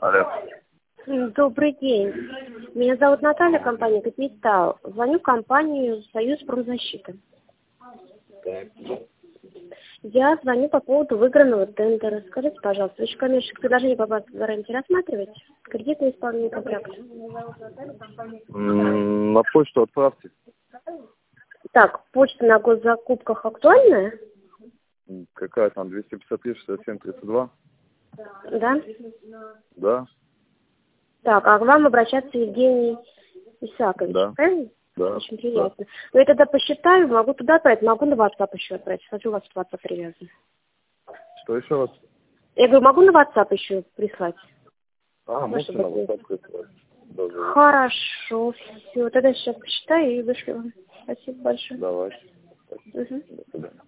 Алло. Добрый день. Меня зовут Наталья, компания «Капитал». Звоню в компанию «Союз промзащиты». Так. Я звоню по поводу выигранного тендера. Скажите, пожалуйста, вы еще коммерческое предложение по гарантии рассматриваете? Кредитное исполнение контракта. На почту отправьте. Так, почта на госзакупках актуальная? Какая там? 253-67-32? Да? Да. Так, а к вам обращаться Евгений Исаакович, Да. правильно? Да. Очень приятно. Ну, я тогда посчитаю, могу туда отправить, могу на WhatsApp еще отправить. Смотрю, у вас WhatsApp привязан. Что еще раз? Я говорю, могу на WhatsApp еще прислать? Можете на WhatsApp прислать. Даже. Хорошо, все. Тогда сейчас посчитаю и вышлю вам. Спасибо большое. Давайте. Спасибо. Угу. До свидания.